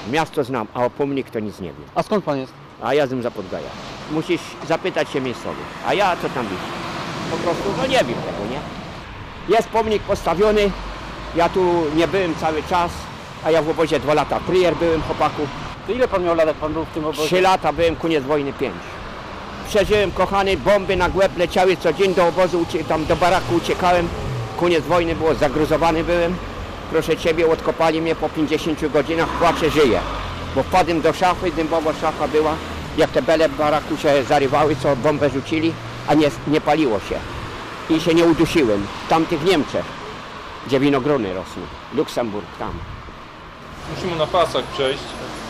Miasto znam, a o pomnik to nic nie wiem. A skąd pan jest? A ja z Zapodgaja. Musisz zapytać się miejscowych. A ja co tam wiesz? Po prostu no nie wiem tego, nie? Jest pomnik postawiony. Ja tu nie byłem cały czas, a ja w obozie 2 lata. Prier byłem, chłopaku. To ile pan miał lat, jak pan był w tym obozie? 3 lata byłem, koniec wojny 5. Przeżyłem, kochany, bomby na głęb leciały co dzień do obozu, tam do baraku uciekałem. Koniec wojny było, zagruzowany byłem. Proszę Ciebie, odkopali mnie po 50 godzinach, płaczę, żyję. Bo wpadłem do szafy, dębowa szafa była, jak te bele w baraku się zarywały, co bombę rzucili, a nie paliło się. I się nie udusiłem. W tamtych Niemczech, gdzie winogrony rosną. Luksemburg, tam. Musimy na pasach przejść.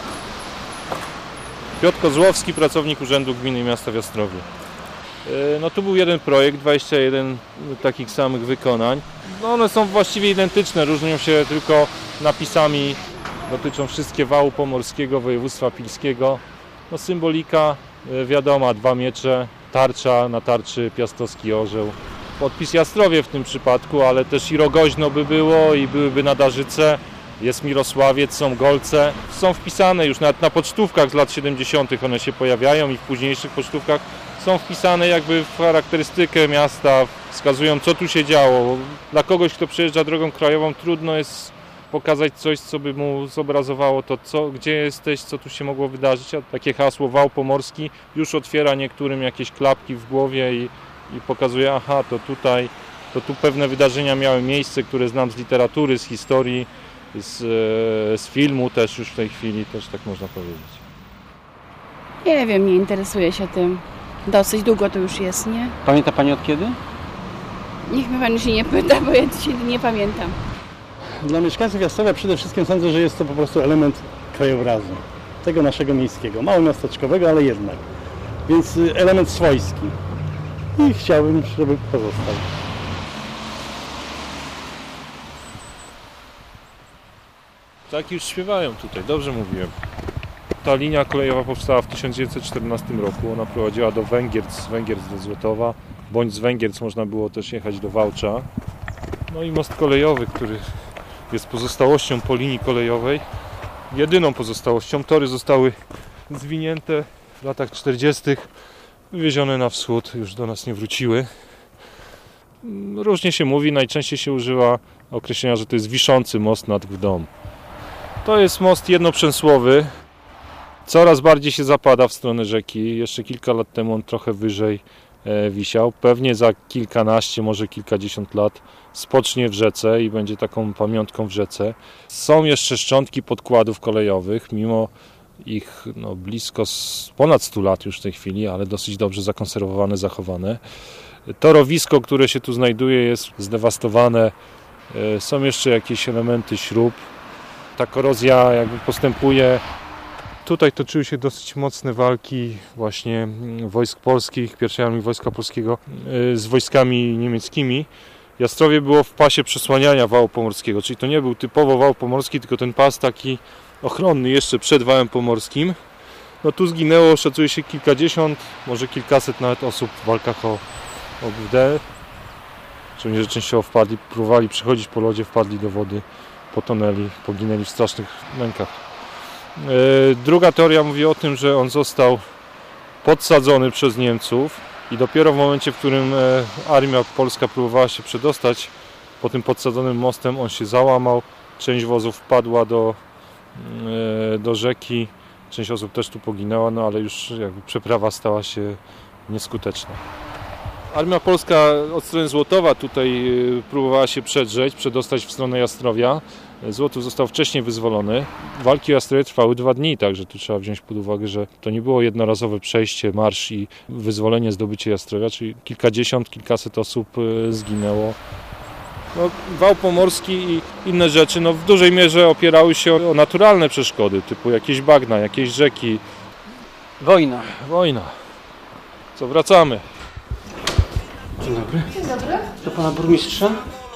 Piotr Kozłowski, pracownik Urzędu Gminy i Miasta w Jastrowiu. No tu był jeden projekt, 21 takich samych wykonań. No one są właściwie identyczne, różnią się tylko napisami, dotyczą wszystkie wału pomorskiego, województwa pilskiego. No symbolika wiadoma, 2 miecze, tarcza, na tarczy piastowski orzeł. Podpis Jastrowie w tym przypadku, ale też i Rogoźno by było i byłyby Nadarzyce. Jest Mirosławiec, są Golce. Są wpisane już nawet na pocztówkach z lat 70. one się pojawiają i w późniejszych pocztówkach są wpisane jakby w charakterystykę miasta, wskazują co tu się działo. Dla kogoś, kto przejeżdża drogą krajową, trudno jest pokazać coś, co by mu zobrazowało to, gdzie jesteś, co tu się mogło wydarzyć. A takie hasło Wał Pomorski już otwiera niektórym jakieś klapki w głowie i pokazuje, aha, to tu pewne wydarzenia miały miejsce, które znam z literatury, z historii, z filmu też już w tej chwili, też tak można powiedzieć. Nie wiem, nie interesuję się tym. Dosyć długo to już jest, nie? Pamięta pani od kiedy? Niech mnie pan się nie pyta, bo ja dzisiaj nie pamiętam. Dla mieszkańców Jastrowia przede wszystkim sądzę, że jest to po prostu element krajobrazu. Tego naszego miejskiego, mało miasteczkowego, ale jednak. Więc element swojski. I chciałbym, żeby pozostał. Tak już śpiewają tutaj, dobrze mówiłem. Ta linia kolejowa powstała w 1914 roku. Ona prowadziła do Węgierc, z Węgierc do Złotowa, bądź z Węgierc można było też jechać do Wałcza. No i most kolejowy, który jest pozostałością po linii kolejowej. Jedyną pozostałością. Tory zostały zwinięte w latach 40. wywiezione na wschód, już do nas nie wróciły. Różnie się mówi, najczęściej się używa określenia, że to jest wiszący most nad Gdą. To jest most jednoprzęsłowy. Coraz bardziej się zapada w stronę rzeki. Jeszcze kilka lat temu on trochę wyżej wisiał. Pewnie za kilkanaście, może kilkadziesiąt lat spocznie w rzece i będzie taką pamiątką w rzece. Są jeszcze szczątki podkładów kolejowych, mimo ich blisko ponad 100 lat już w tej chwili, ale dosyć dobrze zakonserwowane, zachowane. Torowisko, które się tu znajduje, jest zdewastowane. Są jeszcze jakieś elementy śrub. Ta korozja jakby postępuje. Tutaj toczyły się dosyć mocne walki właśnie wojsk polskich, pierwszej armii Wojska Polskiego z wojskami niemieckimi. Jastrowie było w pasie przesłaniania wału pomorskiego, czyli to nie był typowo wał pomorski, tylko ten pas taki ochronny jeszcze przed wałem pomorskim. No tu zginęło, szacuje się kilkadziesiąt, może kilkaset nawet osób w walkach o Gdę. Żołnierze częściowo próbowali przechodzić po lodzie, wpadli do wody, potonęli, poginęli w strasznych mękach. Druga teoria mówi o tym, że on został podsadzony przez Niemców i dopiero w momencie, w którym armia polska próbowała się przedostać po tym podsadzonym mostem, on się załamał, część wozów wpadła do rzeki, część osób też tu poginęła, no ale już jakby przeprawa stała się nieskuteczna. Armia polska od strony Złotowa tutaj próbowała się przedostać w stronę Jastrowia. Złotów został wcześniej wyzwolony. Walki o Jastrowie trwały 2 dni, także tu trzeba wziąć pod uwagę, że to nie było jednorazowe przejście, marsz i wyzwolenie, zdobycie Jastrowia, czyli kilkadziesiąt, kilkaset osób zginęło. No, wał pomorski i inne rzeczy w dużej mierze opierały się o naturalne przeszkody, typu jakieś bagna, jakieś rzeki. Wojna. Co, wracamy. Dzień dobry. Dzień dobry. Do pana burmistrza?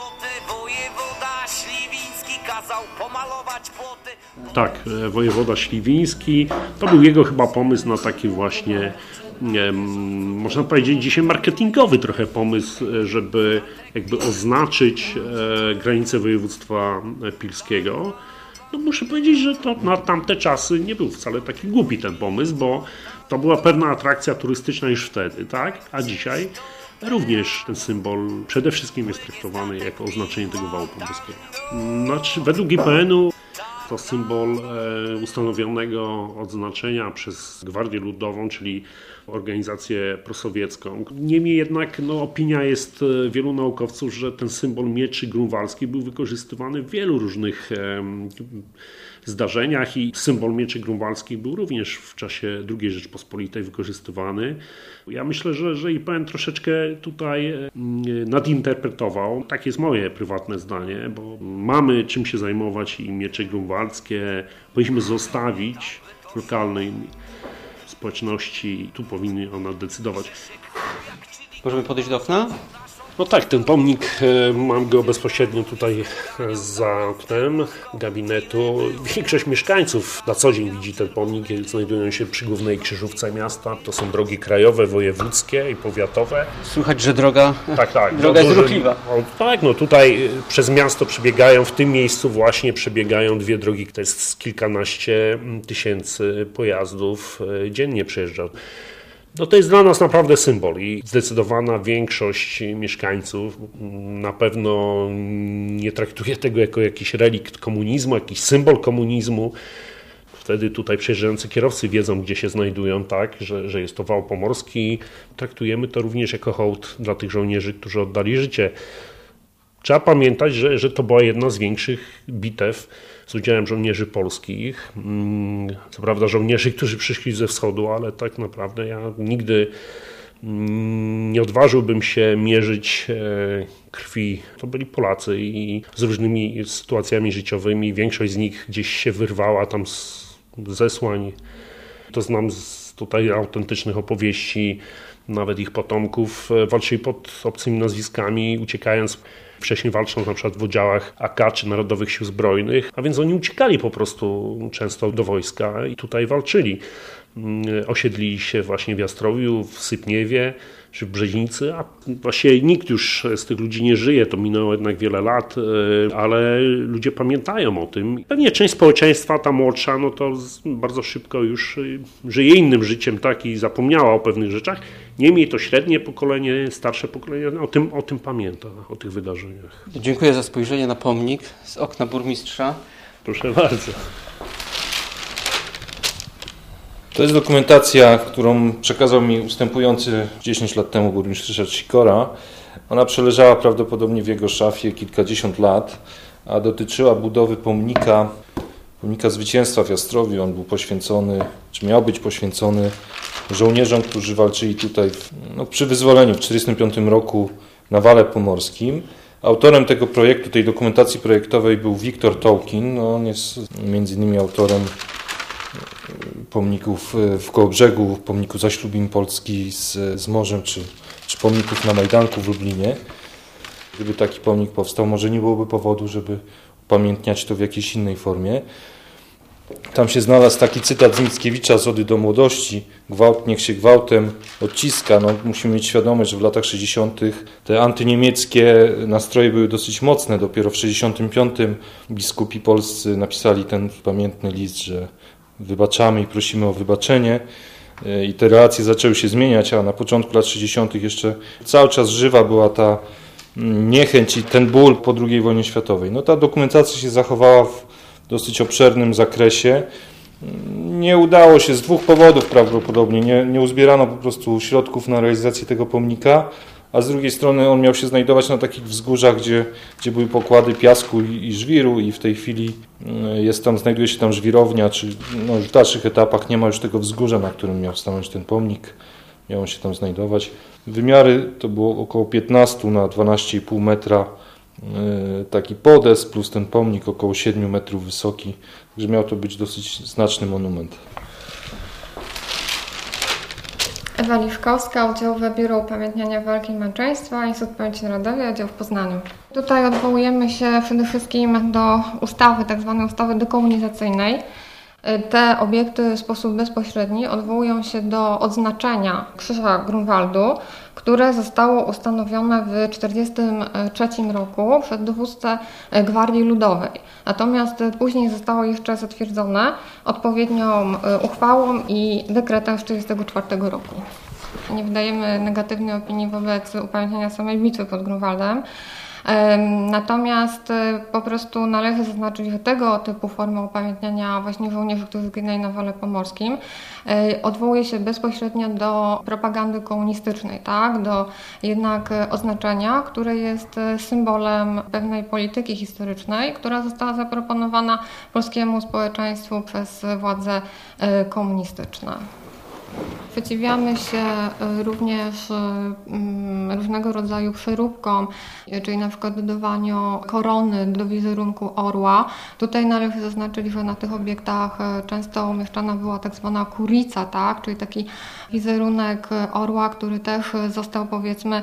Tak, wojewoda śliwiński. To był jego chyba pomysł na taki właśnie, można powiedzieć dzisiaj marketingowy trochę pomysł, żeby jakby oznaczyć granicę województwa pilskiego. No muszę powiedzieć, że to na tamte czasy nie był wcale taki głupi ten pomysł, bo to była pewna atrakcja turystyczna już wtedy, tak? A dzisiaj również ten symbol przede wszystkim jest traktowany jako oznaczenie tego wału pomorskiego. Znaczy, według IPN-u to symbol ustanowionego odznaczenia przez Gwardię Ludową, czyli organizację prosowiecką. Niemniej jednak opinia jest wielu naukowców, że ten symbol mieczy grunwaldzki był wykorzystywany w wielu różnych zdarzeniach i symbol mieczy grunwaldzkich był również w czasie II Rzeczpospolitej wykorzystywany. Ja myślę, że IPN troszeczkę tutaj nadinterpretował. Tak jest moje prywatne zdanie, bo mamy czym się zajmować i miecze grunwaldzkie powinniśmy zostawić lokalnej społeczności. Tu powinny ona decydować. Możemy podejść do okna? No tak, ten pomnik, mam go bezpośrednio tutaj za oknem gabinetu. Większość mieszkańców na co dzień widzi ten pomnik, znajdują się przy głównej krzyżówce miasta. To są drogi krajowe, wojewódzkie i powiatowe. Słychać, że droga jest ruchliwa. Tak, tutaj przez miasto przebiegają, w tym miejscu właśnie przebiegają dwie drogi, to jest kilkanaście tysięcy pojazdów dziennie przejeżdża. To jest dla nas naprawdę symbol i zdecydowana większość mieszkańców na pewno nie traktuje tego jako jakiś relikt komunizmu, jakiś symbol komunizmu. Wtedy tutaj przejeżdżający kierowcy wiedzą, gdzie się znajdują, tak, że jest to wał pomorski. Traktujemy to również jako hołd dla tych żołnierzy, którzy oddali życie. Trzeba pamiętać, że to była jedna z większych bitew z udziałem żołnierzy polskich. Co prawda żołnierzy, którzy przyszli ze wschodu, ale tak naprawdę ja nigdy nie odważyłbym się mierzyć krwi. To byli Polacy i z różnymi sytuacjami życiowymi. Większość z nich gdzieś się wyrwała tam z zesłań. To znam z tutaj autentycznych opowieści, nawet ich potomków. Walczyli pod obcymi nazwiskami, uciekając. Wcześniej walcząc na przykład w oddziałach AK czy Narodowych Sił Zbrojnych, a więc oni uciekali po prostu często do wojska i tutaj walczyli. Osiedlili się właśnie w Jastrowiu, w Sypniewie czy w Brzezińcy, a właściwie nikt już z tych ludzi nie żyje, to minęło jednak wiele lat, ale ludzie pamiętają o tym. Pewnie część społeczeństwa, ta młodsza, to bardzo szybko już żyje innym życiem, tak, i zapomniała o pewnych rzeczach. Niemniej to średnie pokolenie, starsze pokolenie o tym pamięta, o tych wydarzeniach. Dziękuję za spojrzenie na pomnik z okna burmistrza. Proszę bardzo. To jest dokumentacja, którą przekazał mi ustępujący 10 lat temu burmistrz Ryszard Sikora. Ona przeleżała prawdopodobnie w jego szafie kilkadziesiąt lat, a dotyczyła budowy pomnika zwycięstwa w Jastrowiu. On był poświęcony, czy miał być poświęcony żołnierzom, którzy walczyli tutaj przy wyzwoleniu w 1945 roku na Wale Pomorskim. Autorem tego projektu, tej dokumentacji projektowej był Wiktor Tołkin. On jest między innymi autorem pomników w Kołobrzegu, pomniku zaślubin Polski z morzem, czy pomników na Majdanku w Lublinie. Gdyby taki pomnik powstał, może nie byłoby powodu, żeby upamiętniać to w jakiejś innej formie. Tam się znalazł taki cytat z Mickiewicza z Ody do młodości. Gwałt niech się gwałtem odciska. Musimy mieć świadomość, że w latach 60. te antyniemieckie nastroje były dosyć mocne. Dopiero w 65. biskupi polscy napisali ten pamiętny list, że wybaczamy i prosimy o wybaczenie. I te relacje zaczęły się zmieniać, a na początku lat 60. jeszcze cały czas żywa była ta niechęć i ten ból po II wojnie światowej. Ta dokumentacja się zachowała w dosyć obszernym zakresie. Nie udało się z dwóch powodów prawdopodobnie. Nie uzbierano po prostu środków na realizację tego pomnika, a z drugiej strony on miał się znajdować na takich wzgórzach, gdzie były pokłady piasku i żwiru i w tej chwili znajduje się tam żwirownia, czy w dalszych etapach nie ma już tego wzgórza, na którym miał stanąć ten pomnik. Miał on się tam znajdować. Wymiary to było około 15 na 12,5 metra taki podest, plus ten pomnik około 7 metrów wysoki. Także miał to być dosyć znaczny monument. Ewa Liszkowska, Oddziałowe Biuro Upamiętniania Walki i Męczeństwa, Instytut Pamięci Narodowej, Oddział w Poznaniu. Tutaj odwołujemy się przede wszystkim do ustawy, tzw. ustawy dekomunizacyjnej. Te obiekty w sposób bezpośredni odwołują się do odznaczenia Krzyża Grunwaldu, które zostało ustanowione w 1943 roku przez dowódcę Gwardii Ludowej. Natomiast później zostało jeszcze zatwierdzone odpowiednią uchwałą i dekretem z 1944 roku. Nie wydajemy negatywnej opinii wobec upamiętnienia samej bitwy pod Grunwaldem. Natomiast po prostu należy zaznaczyć, że tego typu forma upamiętniania właśnie żołnierzy, którzy zginęli na Wale Pomorskim, odwołuje się bezpośrednio do propagandy komunistycznej, tak? Do jednak oznaczenia, które jest symbolem pewnej polityki historycznej, która została zaproponowana polskiemu społeczeństwu przez władze komunistyczne. Sprzeciwiamy się również różnego rodzaju przeróbkom, czyli na przykład dodawaniu korony do wizerunku orła. Tutaj należy zaznaczyć, że na tych obiektach często umieszczana była tak zwana kurica, tak? Czyli taki wizerunek orła, który też został powiedzmy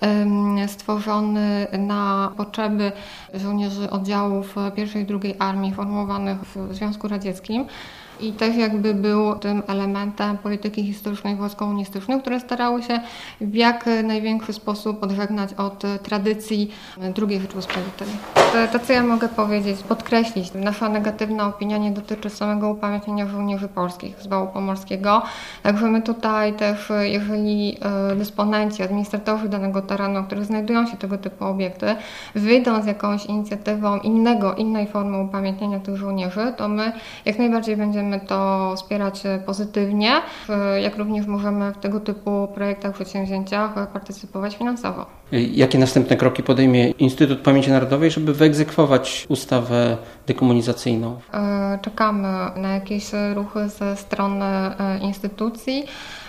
stworzony na potrzeby żołnierzy oddziałów I i II Armii formowanych w Związku Radzieckim. I też jakby był tym elementem polityki historycznej władz komunistycznych, które starały się w jak największy sposób odżegnać od tradycji II Rzeczypospolitej. To co ja mogę powiedzieć, podkreślić, nasza negatywna opinia nie dotyczy samego upamiętnienia żołnierzy polskich z Wału Pomorskiego. Także my tutaj też, jeżeli dysponenci, administratorzy danego terenu, w których znajdują się tego typu obiekty, wyjdą z jakąś inicjatywą innej formy upamiętnienia tych żołnierzy, to my jak najbardziej będziemy to wspierać pozytywnie, jak również możemy w tego typu projektach, przedsięwzięciach partycypować finansowo. Jakie następne kroki podejmie Instytut Pamięci Narodowej, żeby wyegzekwować ustawę dekomunizacyjną? Czekamy na jakieś ruchy ze strony instytucji,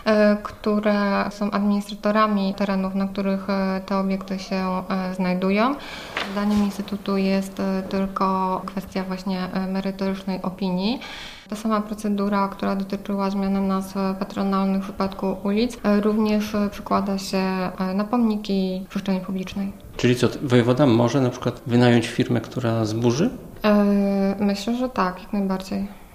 które są administratorami terenów, na których te obiekty się znajdują. Zdaniem Instytutu jest tylko kwestia właśnie merytorycznej opinii. Ta sama procedura, która dotyczyła zmiany nazw patronalnych w przypadku ulic, również przekłada się na pomniki w przestrzeni publicznej. Czyli co, wojewoda może na przykład wynająć firmę, która zburzy? Myślę, że tak, jak najbardziej.